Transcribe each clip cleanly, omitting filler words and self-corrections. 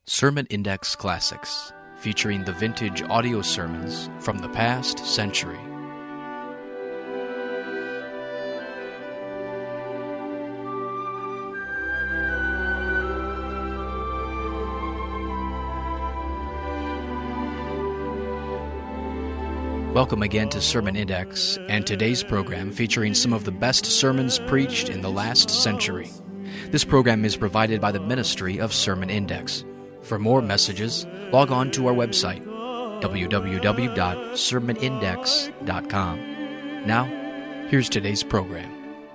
Sermon Index Classics, featuring the vintage audio sermons from the past century. Welcome again to Sermon Index, and today's program featuring some of the best sermons preached in the last century. This program is provided by the Ministry of Sermon Index. For more messages, log on to our website, www.sermonindex.com. Now, here's today's program.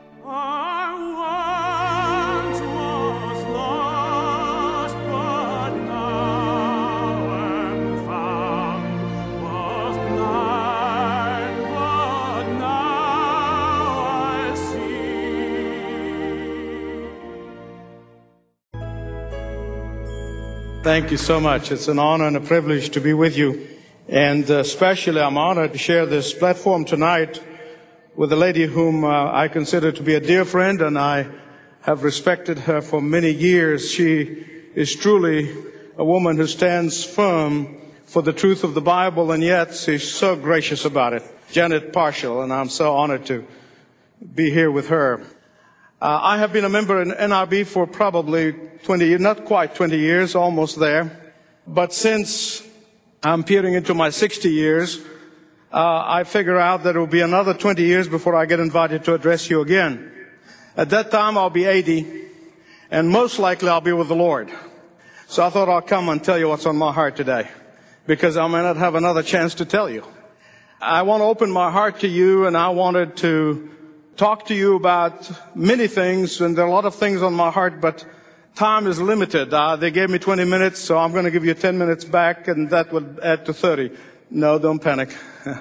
Thank you so much. It's an honor and a privilege to be with you. And especially I'm honored to share this platform tonight with a lady whom I consider to be a dear friend, and I have respected her for many years. She is truly a woman who stands firm for the truth of the Bible, and yet she's so gracious about it. Janet Parshall, and I'm so honored to be here with her. I have been a member in NRB for probably 20 years, not quite 20 years, almost there. But since I'm peering into my 60 years, I figure out that it will be another 20 years before I get invited to address you again. At that time, I'll be 80, and most likely I'll be with the Lord. So I thought I'll come and tell you what's on my heart today, because I may not have another chance to tell you. I want to open my heart to you, and I wanted to talk to you about many things, and there are a lot of things on my heart, but time is limited. They gave me 20 minutes, so I'm going to give you 10 minutes back, and that would add to 30. No, don't panic.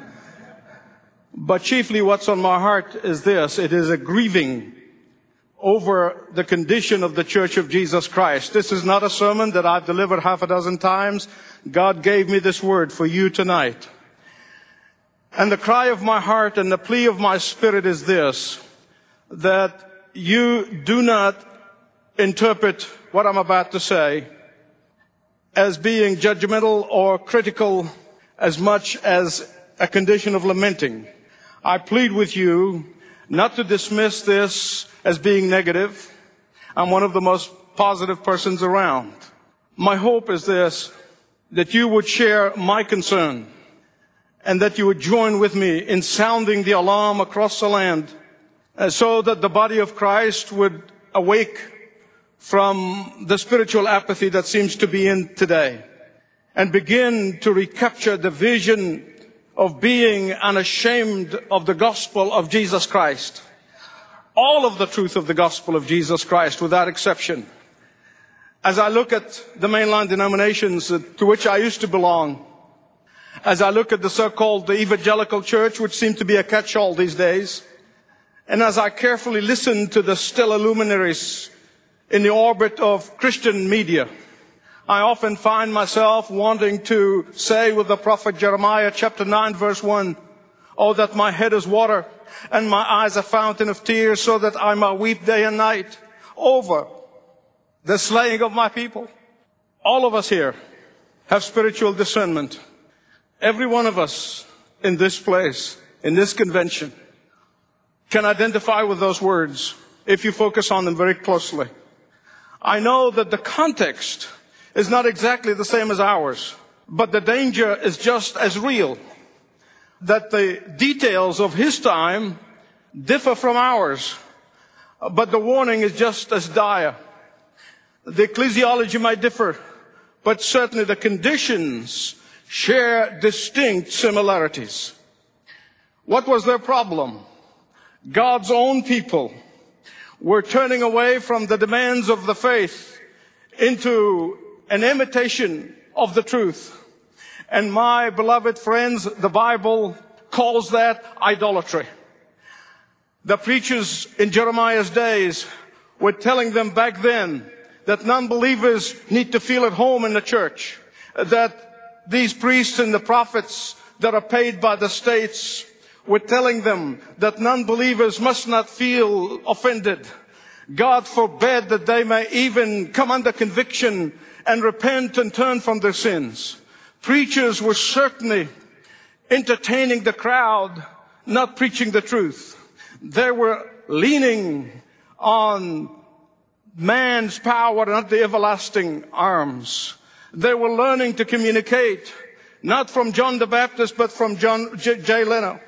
But chiefly what's on my heart is this. It is a grieving over the condition of the Church of Jesus Christ. This is not a sermon that I've delivered half a dozen times. God gave me this word for you tonight. And the cry of my heart and the plea of my spirit is this, that you do not interpret what I'm about to say as being judgmental or critical as much as a condition of lamenting. I plead with you not to dismiss this as being negative. I'm one of the most positive persons around. My hope is this, that you would share my concern, and that you would join with me in sounding the alarm across the land, so that the body of Christ would awake from the spiritual apathy that seems to be in today, and begin to recapture the vision of being unashamed of the gospel of Jesus Christ. All of the truth of the gospel of Jesus Christ, without exception. As I look at the mainline denominations to which I used to belong, as I look at the so-called evangelical church, which seems to be a catch-all these days, and as I carefully listen to the stellar luminaries in the orbit of Christian media, I often find myself wanting to say with the prophet Jeremiah chapter 9 verse 1, "Oh, that my head is water and my eyes a fountain of tears, so that I might weep day and night over the slaying of my people." All of us here have spiritual discernment. Every one of us in this place, in this convention, can identify with those words if you focus on them very closely. I know that the context is not exactly the same as ours, but the danger is just as real. That the details of his time differ from ours, but the warning is just as dire. The ecclesiology might differ, but certainly the conditions share distinct similarities. What was their problem? God's own people were turning away from the demands of the faith into an imitation of the truth. And my beloved friends, the Bible calls that idolatry. The preachers in Jeremiah's days were telling them back then that non-believers need to feel at home in the church, that these priests and the prophets that are paid by the states were telling them that non-believers must not feel offended, God forbid that they may even come under conviction and repent and turn from their sins. Preachers were certainly entertaining the crowd, not preaching the truth. They were leaning on man's power, not the everlasting arms. They were learning to communicate, not from John the Baptist, but from Jay Leno.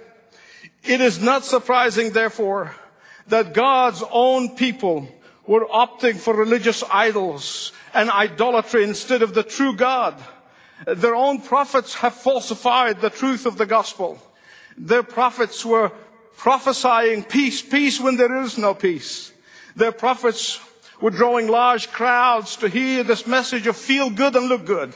It is not surprising, therefore, that God's own people were opting for religious idols and idolatry instead of the true God. Their own prophets have falsified the truth of the gospel. Their prophets were prophesying peace, peace when there is no peace. Their prophets were drawing large crowds to hear this message of feel good and look good.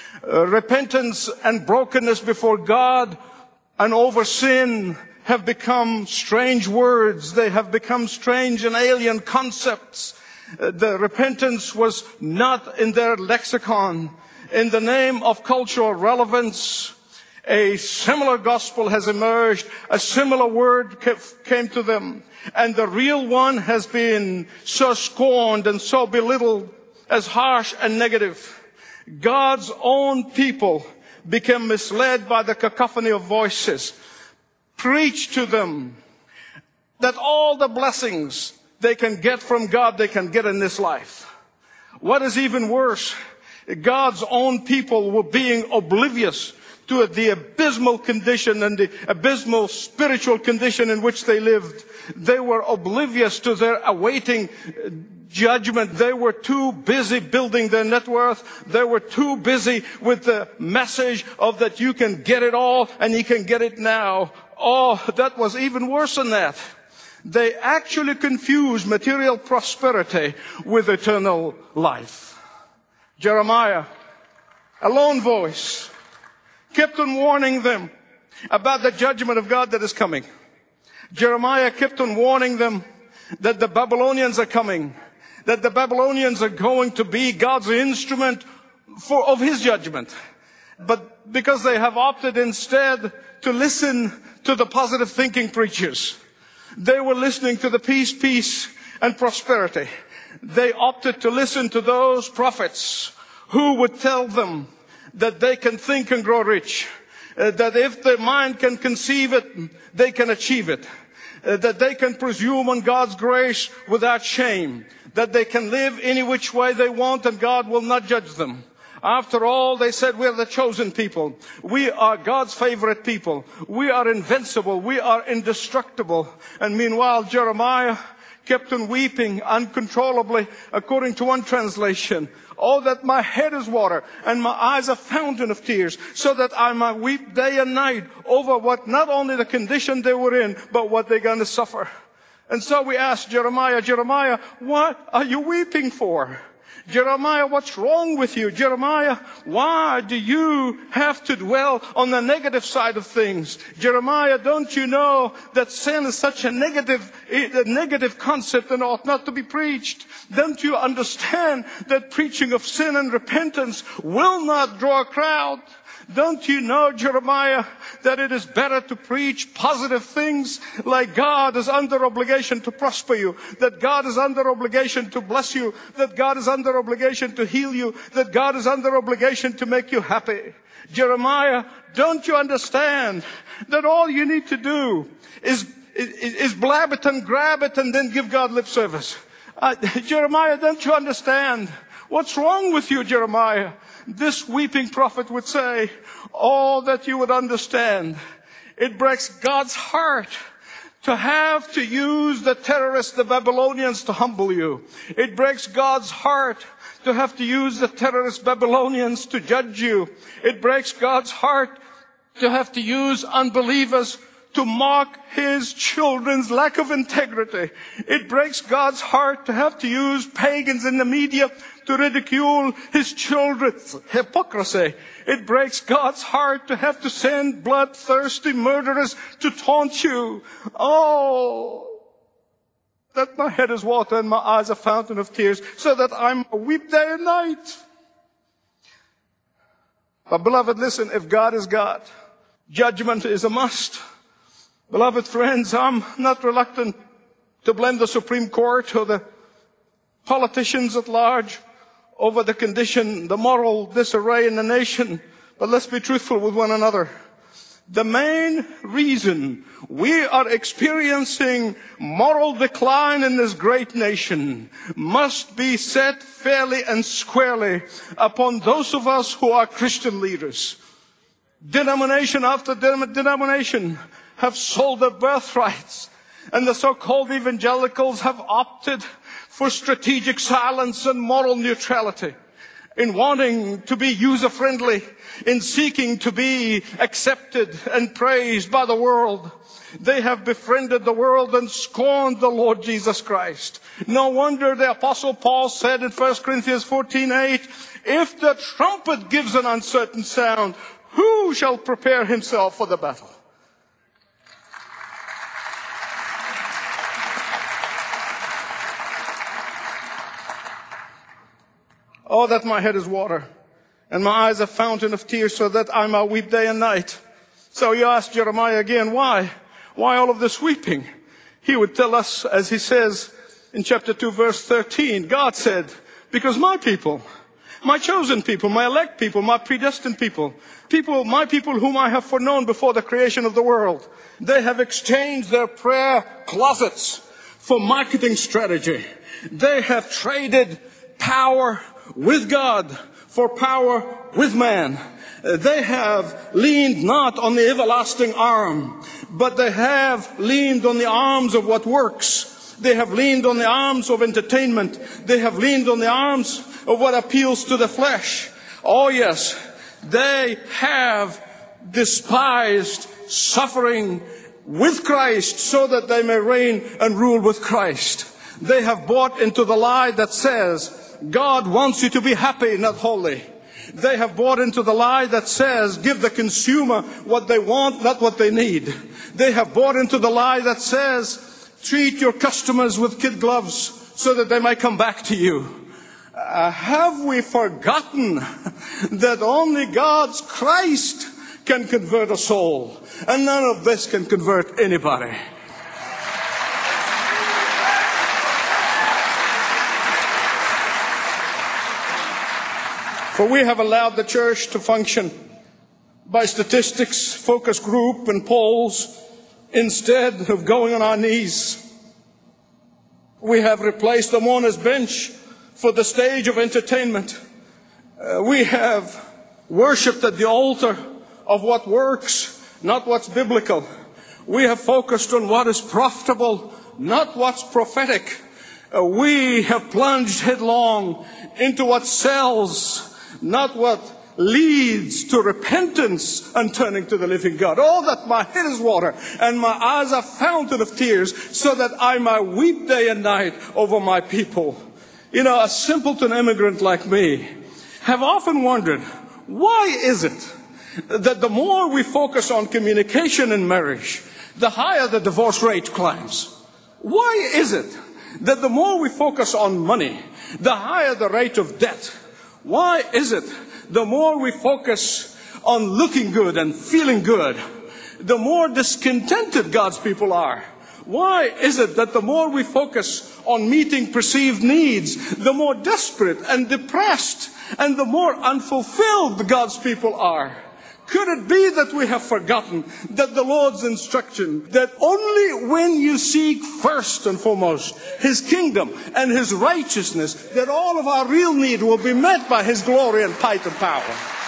Repentance and brokenness before God and over sin have become strange words. They have become strange and alien concepts. The repentance was not in their lexicon. In the name of cultural relevance, a similar gospel has emerged. A similar word came to them. And the real one has been so scorned and so belittled as harsh and negative. God's own people became misled by the cacophony of voices. Preach to them that all the blessings they can get from God, they can get in this life. What is even worse, God's own people were being oblivious to the abysmal condition and the abysmal spiritual condition in which they lived. They were oblivious to their awaiting judgment. They were too busy building their net worth. They were too busy with the message of that you can get it all and you can get it now. Oh, that was even worse than that. They actually confused material prosperity with eternal life. Jeremiah, a lone voice, kept on warning them about the judgment of God that is coming. Jeremiah kept on warning them that the Babylonians are coming, that the Babylonians are going to be God's instrument of His judgment. But because they have opted instead to listen to the positive thinking preachers, they were listening to the peace and prosperity. They opted to listen to those prophets who would tell them that they can think and grow rich, that if their mind can conceive it, they can achieve it, that they can presume on God's grace without shame, that they can live any which way they want and God will not judge them. After all, they said, we're the chosen people. We are God's favorite people. We are invincible. We are indestructible. And meanwhile, Jeremiah kept on weeping uncontrollably, according to one translation. Oh, that my head is water and my eyes a fountain of tears, so that I might weep day and night over what not only the condition they were in, but what they're going to suffer. And so we asked Jeremiah, what are you weeping for? Jeremiah, what's wrong with you? Jeremiah, why do you have to dwell on the negative side of things? Jeremiah, don't you know that sin is such a negative concept and ought not to be preached? Don't you understand that preaching of sin and repentance will not draw a crowd? Don't you know, Jeremiah, that it is better to preach positive things, like God is under obligation to prosper you, that God is under obligation to bless you, that God is under obligation to heal you, that God is under obligation to make you happy? Jeremiah, don't you understand that all you need to do is blab it and grab it and then give God lip service? Jeremiah, don't you understand? What's wrong with you, Jeremiah? This weeping prophet would say, all that you would understand. It breaks God's heart to have to use the terrorists, the Babylonians, to humble you. It breaks God's heart to have to use the terrorist Babylonians to judge you. It breaks God's heart to have to use unbelievers to mock His children's lack of integrity. It breaks God's heart to have to use pagans in the media to ridicule His children's hypocrisy. It breaks God's heart to have to send bloodthirsty murderers to taunt you. Oh, that my head is water and my eyes a fountain of tears, so that I weep day and night. But beloved, listen, if God is God, judgment is a must. Beloved friends, I'm not reluctant to blame the Supreme Court or the politicians at large over the condition, the moral disarray in the nation. But let's be truthful with one another. The main reason we are experiencing moral decline in this great nation must be set fairly and squarely upon those of us who are Christian leaders. Denomination after denomination have sold their birthrights, and the so-called evangelicals have opted for strategic silence and moral neutrality, in wanting to be user-friendly, in seeking to be accepted and praised by the world. They have befriended the world and scorned the Lord Jesus Christ. No wonder the Apostle Paul said in 1 Corinthians 14:8, if the trumpet gives an uncertain sound, who shall prepare himself for the battle? Oh, that my head is water, and my eyes a fountain of tears, so that I might weep day and night. So you ask Jeremiah again, why? Why all of this weeping? He would tell us, as he says in chapter 2, verse 13, God said, because my people, my chosen people, my elect people, my predestined people, my people whom I have foreknown before the creation of the world, they have exchanged their prayer closets for marketing strategy. They have traded power with God for power with man. They have leaned not on the everlasting arm, but they have leaned on the arms of what works. They have leaned on the arms of entertainment. They have leaned on the arms of what appeals to the flesh. Oh yes, they have despised suffering with Christ so that they may reign and rule with Christ. They have bought into the lie that says, God wants you to be happy, not holy. They have bought into the lie that says, give the consumer what they want, not what they need. They have bought into the lie that says, treat your customers with kid gloves so that they may come back to you. Have we forgotten that only God's Christ can convert a soul, and none of this can convert anybody? For we have allowed the church to function by statistics, focus group, and polls instead of going on our knees. We have replaced the mourner's bench for the stage of entertainment. We have worshipped at the altar of what works, not what's biblical. We have focused on what is profitable, not what's prophetic. We have plunged headlong into what sells, not what leads to repentance and turning to the living God. Oh, that my head is water and my eyes a fountain of tears, so that I might weep day and night over my people. You know, a simpleton immigrant like me have often wondered, why is it that the more we focus on communication in marriage, the higher the divorce rate climbs? Why is it that the more we focus on money, the higher the rate of debt? Why is it the more we focus on looking good and feeling good, the more discontented God's people are? Why is it that the more we focus on meeting perceived needs, the more desperate and depressed and the more unfulfilled God's people are? Could it be that we have forgotten that the Lord's instruction, that only when you seek first and foremost His kingdom and His righteousness, that all of our real need will be met by His glory and might and power?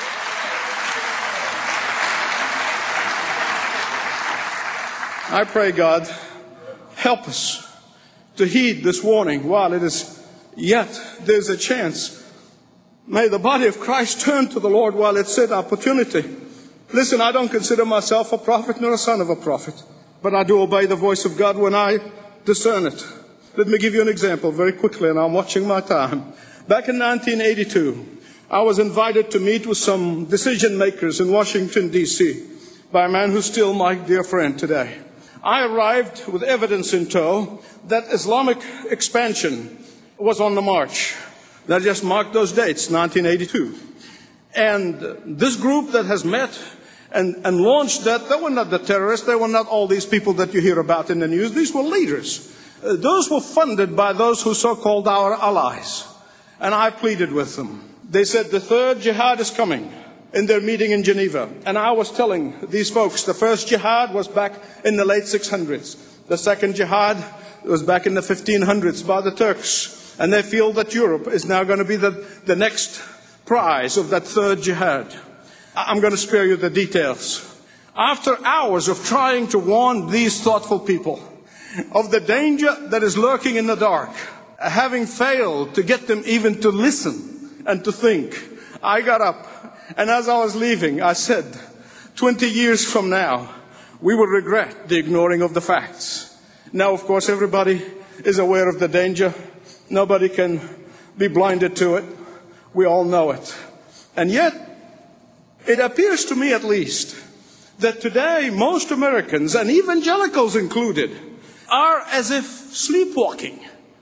I pray, God, help us to heed this warning while it is yet there's a chance. May the body of Christ turn to the Lord while it's an opportunity. Listen, I don't consider myself a prophet nor a son of a prophet, but I do obey the voice of God when I discern it. Let me give you an example very quickly, and I'm watching my time. Back in 1982, I was invited to meet with some decision makers in Washington, D.C. by a man who's still my dear friend today. I arrived with evidence in tow that Islamic expansion was on the march. That just marked those dates, 1982. And this group that has met and launched that, they were not the terrorists, they were not all these people that you hear about in the news. These were leaders. Those were funded by those who so-called our allies. and I pleaded with them. They said the third jihad is coming in their meeting in Geneva. And I was telling these folks the first jihad was back in the late 600s. The second jihad was back in the 1500s by the Turks. And they feel that Europe is now going to be the next prize of that third jihad. I'm going to spare you the details. After hours of trying to warn these thoughtful people of the danger that is lurking in the dark, having failed to get them even to listen and to think, I got up, and as I was leaving, I said, 20 years from now, we will regret the ignoring of the facts. Now, of course, everybody is aware of the danger. Nobody can be blinded to it. We all know it. And yet, it appears to me at least that today most Americans, and evangelicals included, are as if sleepwalking.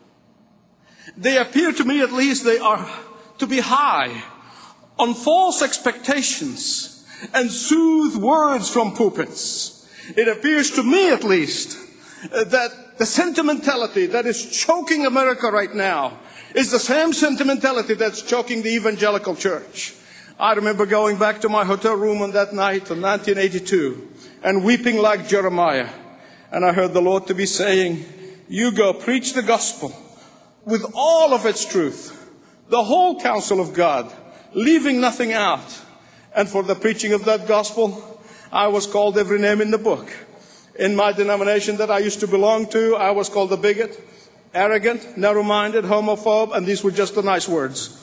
They appear to me at least they are to be high on false expectations and soothe words from pulpits. It appears to me at least that the sentimentality that is choking America right now is the same sentimentality that's choking the evangelical church. I remember going back to my hotel room on that night in 1982 and weeping like Jeremiah. And I heard the Lord to be saying, you go preach the gospel with all of its truth, the whole counsel of God, leaving nothing out. And for the preaching of that gospel, I was called every name in the book. In my denomination that I used to belong to, I was called a bigot, arrogant, narrow-minded, homophobe, and these were just the nice words.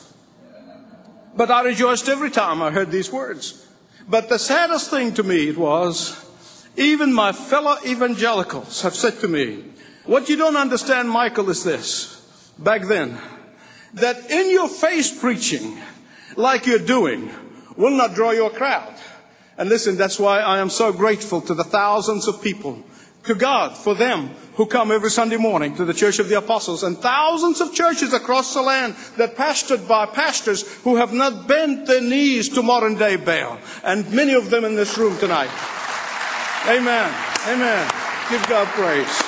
But I rejoiced every time I heard these words. But the saddest thing to me it was, even my fellow evangelicals have said to me, what you don't understand, Michael, is this. Back then, that in your face preaching, like you're doing, will not draw your crowd. And listen, that's why I am so grateful to the thousands of people, to God, for them who come every Sunday morning to the Church of the Apostles, and thousands of churches across the land that pastored by pastors who have not bent their knees to modern day Baal. And many of them in this room tonight. Amen. Amen. Give God praise.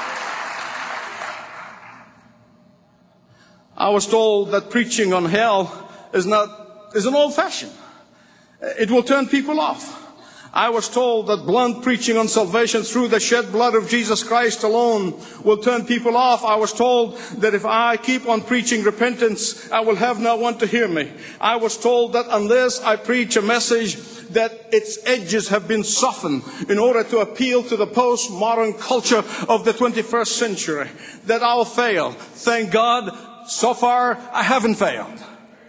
I was told that preaching on hell is an old fashioned. It will turn people off. I was told that blunt preaching on salvation through the shed blood of Jesus Christ alone will turn people off. I was told that if I keep on preaching repentance, I will have no one to hear me. I was told that unless I preach a message that its edges have been softened in order to appeal to the postmodern culture of the 21st century, that I'll fail. Thank God, so far I haven't failed.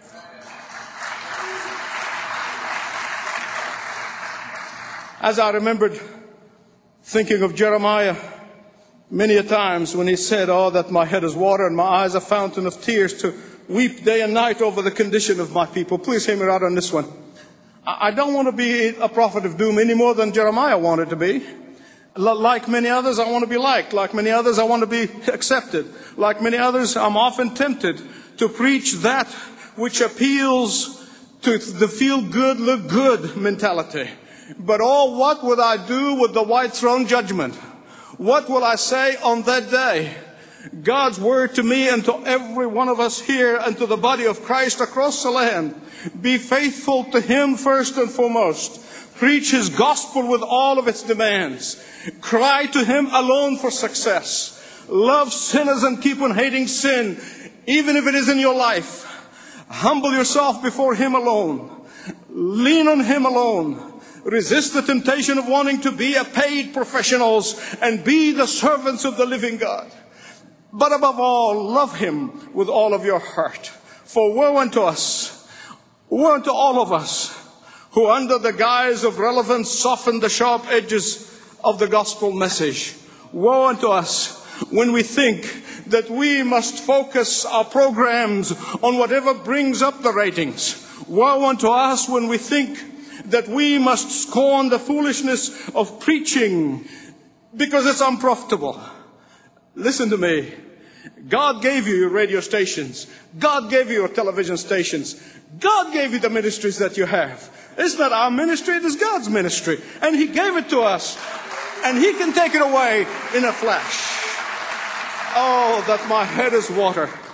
As I remembered thinking of Jeremiah many a times when he said, oh, that my head is water and my eyes a fountain of tears, to weep day and night over the condition of my people. Please hear me right on this one. I don't want to be a prophet of doom any more than Jeremiah wanted to be. Like many others, I want to be liked. Like many others, I want to be accepted. Like many others, I'm often tempted to preach that which appeals to the feel-good, look-good mentality. But oh, what would I do with the white throne judgment? What will I say on that day? God's word to me and to every one of us here and to the body of Christ across the land. Be faithful to Him first and foremost. Preach His gospel with all of its demands. Cry to Him alone for success. Love sinners and keep on hating sin, even if it is in your life. Humble yourself before Him alone. Lean on Him alone. Resist the temptation of wanting to be a paid professionals and be the servants of the living God. But above all, love Him with all of your heart. For woe unto us, woe unto all of us, who under the guise of relevance soften the sharp edges of the gospel message. Woe unto us when we think that we must focus our programs on whatever brings up the ratings. Woe unto us when we think that we must scorn the foolishness of preaching because it's unprofitable. Listen to me. God gave you your radio stations. God gave you your television stations. God gave you the ministries that you have. It's not our ministry, it is God's ministry. And He gave it to us. And He can take it away in a flash. Oh, that my head is water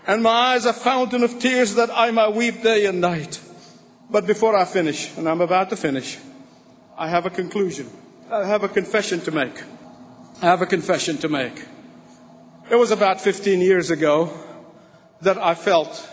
and my eyes a fountain of tears, that I might weep day and night. But before I finish, and I'm about to finish, I have a conclusion. I have a confession to make. It was about 15 years ago that I felt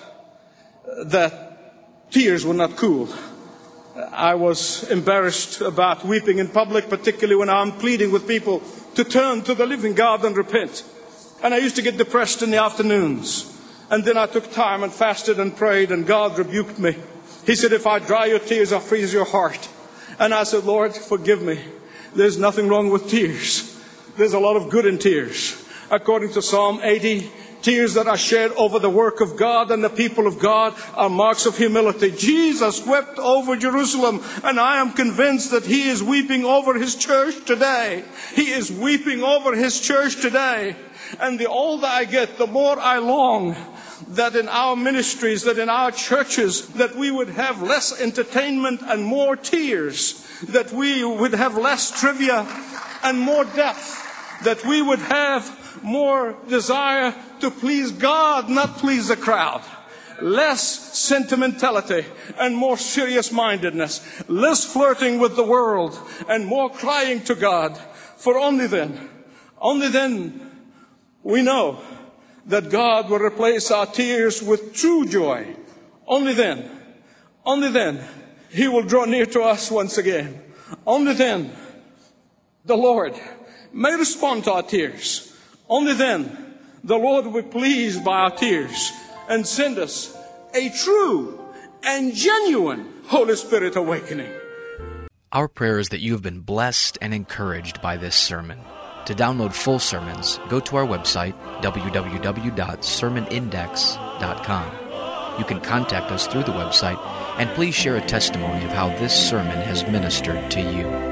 that tears were not cool. I was embarrassed about weeping in public, particularly when I'm pleading with people to turn to the living God and repent. And I used to get depressed in the afternoons. And then I took time and fasted and prayed, and God rebuked me. He said, if I dry your tears, I'll freeze your heart. And I said, Lord, forgive me. There's nothing wrong with tears. There's a lot of good in tears. According to Psalm 80, tears that are shed over the work of God and the people of God are marks of humility. Jesus wept over Jerusalem, and I am convinced that He is weeping over His church today. He is weeping over His church today. And the older I get, the more I long that in our ministries, that in our churches, that we would have less entertainment and more tears, that we would have less trivia and more depth, that we would have more desire to please God, not please the crowd. Less sentimentality and more serious-mindedness. Less flirting with the world and more crying to God. For only then we know that God will replace our tears with true joy. Only then He will draw near to us once again. Only then the Lord may respond to our tears. Only then the Lord will be pleased by our tears and send us a true and genuine Holy Spirit awakening. Our prayer is that you have been blessed and encouraged by this sermon. To download full sermons, go to our website, www.sermonindex.com. You can contact us through the website, and please share a testimony of how this sermon has ministered to you.